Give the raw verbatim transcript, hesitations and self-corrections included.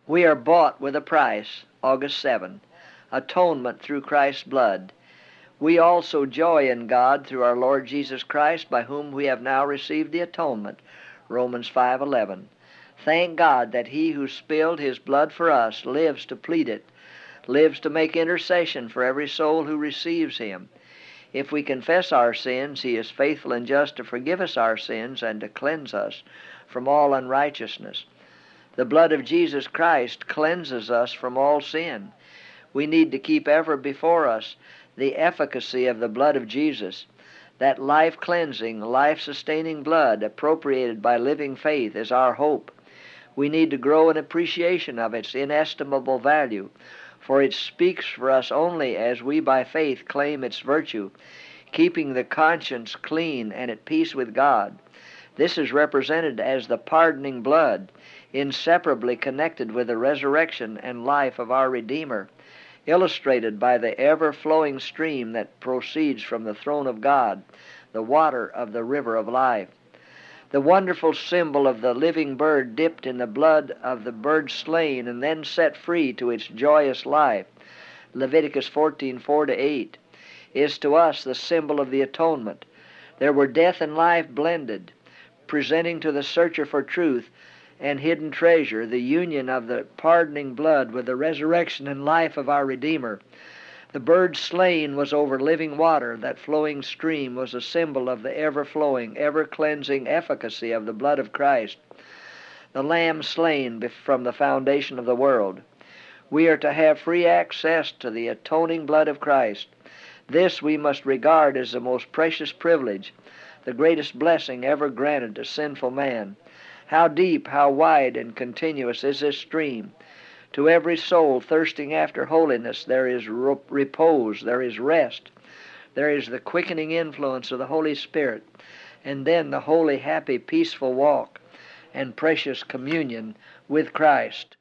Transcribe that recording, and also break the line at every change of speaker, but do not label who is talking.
We are bought with a price, August seventh, atonement through Christ's blood. We also joy in God through our Lord Jesus Christ, by whom we have now received the atonement, Romans five eleven. Thank God that he who spilled his blood for us lives to plead it, lives to make intercession for every soul who receives him. If we confess our sins, he is faithful and just to forgive us our sins and to cleanse us from all unrighteousness. The blood of Jesus Christ cleanses us from all sin. We need to keep ever before us the efficacy of the blood of Jesus. That life-cleansing, life-sustaining blood appropriated by living faith is our hope. We need to grow in appreciation of its inestimable value, for it speaks for us only as we by faith claim its virtue, keeping the conscience clean and at peace with God. This is represented as the pardoning blood, inseparably connected with the resurrection and life of our Redeemer, illustrated by the ever-flowing stream that proceeds from the throne of God, the water of the river of life. The wonderful symbol of the living bird dipped in the blood of the bird slain and then set free to its joyous life, Leviticus fourteen four to eight, is to us the symbol of the atonement. There were death and life blended, presenting to the searcher for truth and hidden treasure the union of the pardoning blood with the resurrection and life of our Redeemer. The bird slain was over living water. That flowing stream was a symbol of the ever-flowing, ever-cleansing efficacy of the blood of Christ. The lamb slain from the foundation of the world. We are to have free access to the atoning blood of Christ. This we must regard as the most precious privilege, the greatest blessing ever granted to sinful man. How deep, how wide and continuous is this stream! To every soul thirsting after holiness there is repose, there is rest, there is the quickening influence of the Holy Spirit, and then the holy, happy, peaceful walk and precious communion with Christ.